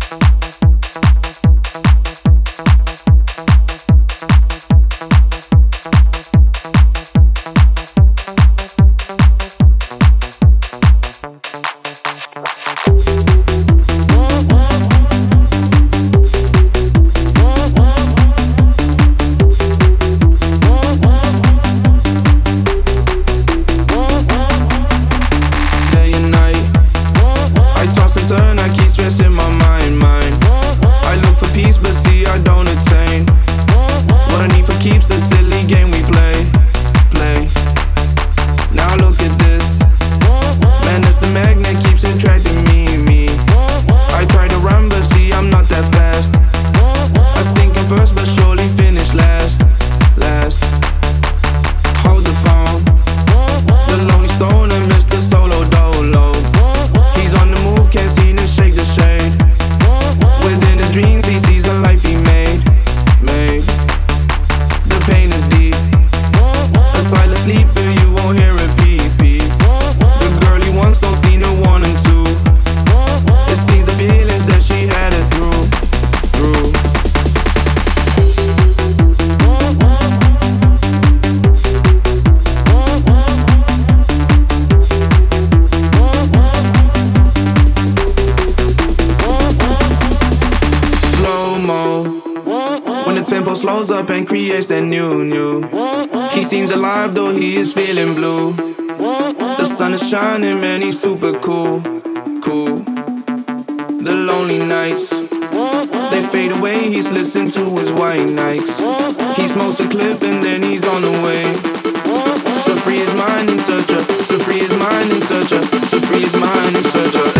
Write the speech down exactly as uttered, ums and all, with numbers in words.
slows up and creates that new, new. He seems alive though he is feeling blue. The sun is shining, man, he's super cool, cool. The lonely nights, they fade away, he's listening to his white nights. He smokes a clip and then he's on the way to free his mind in search of, to free his mind in search of, to free his mind in search of.